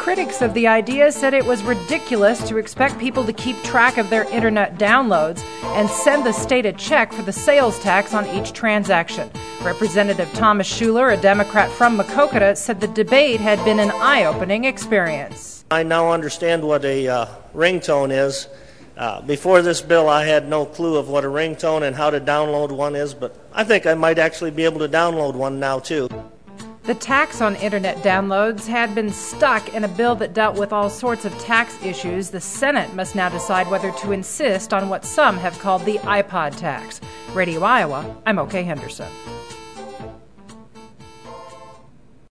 Critics of the idea said it was ridiculous to expect people to keep track of their internet downloads and send the state a check for the sales tax on each transaction. Representative Thomas Schuler, a Democrat from Maquoketa, said the debate had been an eye-opening experience. I now understand what a ringtone is. Before this bill, I had no clue of what a ringtone and how to download one is, but I think I might actually be able to download one now, too. The tax on internet downloads had been stuck in a bill that dealt with all sorts of tax issues. The Senate must now decide whether to insist on what some have called the iPod tax. Radio Iowa, I'm OK Henderson.